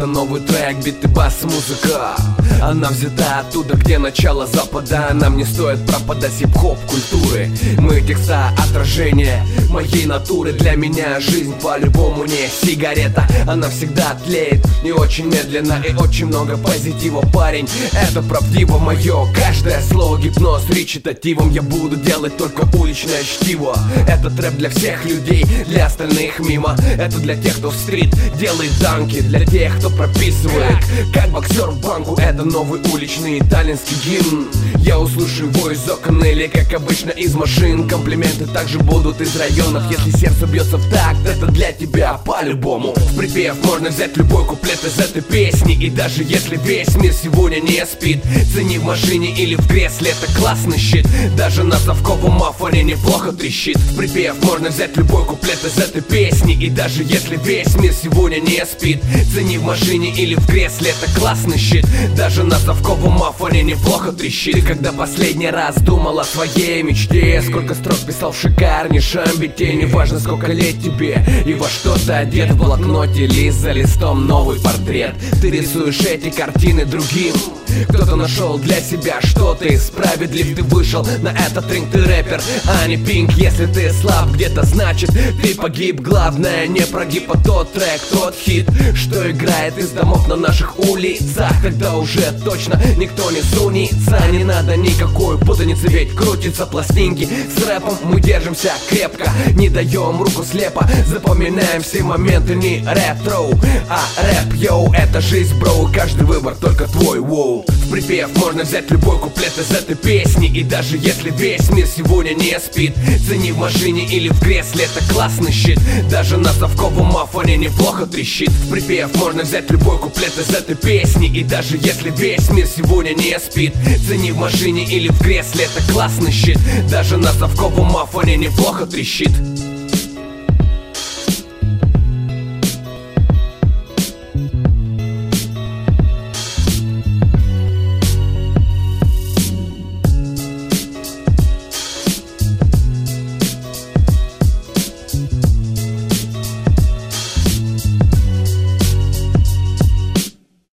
это новый трек, биты, бас, музыка. Она взята оттуда, где начало Запада. Нам не стоит пропадать хип-хоп культуры. Мы текста отражение моей натуры. Для меня жизнь по-любому не сигарета. Она всегда тлеет, не очень медленно и очень много позитива, парень. Это правдиво мое, каждое слово гипноз. Речитативом я буду делать только уличное чтиво. Это трэп для всех людей, для остальных мимо. Это для тех, кто в стрит делает данки, для тех, кто прописывает как боксер в банку. Это новый уличный итальянский гимн. Я услышу его из окон или, как обычно, из машин. Комплименты также будут из районов. Если сердце бьется в такт, это для тебя по-любому. В припев можно взять любой куплет из этой песни. И даже если весь мир сегодня не спит, цени в машине или в кресле, это классный щит. Даже на совковом афоне неплохо трещит. В припев можно взять любой куплет из этой песни. И даже если весь мир сегодня не спит, цени в машине или в кресле, это классный щит. Даже на совковом афоне неплохо трещит. Ты когда последний раз думал о своей мечте? Сколько строк писал в шикарнейшем бите? Неважно, сколько лет тебе и во что ты одет. В блокноте лист за листом новый портрет. Ты рисуешь эти картины другим. Кто-то нашел для себя что-то и справедлив. Ты вышел на этот ринг, ты рэпер, а не пинг. Если ты слаб где-то, значит ты погиб. Главное не прогиб, а тот трек, тот хит, что играет из домов на наших улицах. Тогда уже точно никто не сунется. Не надо никакой путаницы, ведь крутятся пластинки. С рэпом мы держимся крепко, не даем руку слепо. Запоминаем все моменты, не ретро, а рэп, йоу. Это жизнь, бро, каждый выбор только твой, воу. В припев можно взять любой куплет из этой песни. И даже если весь мир сегодня не спит, цени в машине или в кресле, это классный щит. Даже на совковом афоне неплохо трещит. В припев можно взять любой куплет из этой песни. И даже если весь мир сегодня не спит, цени в машине или в кресле, это классный щит. Даже на совковом афоне неплохо трещит.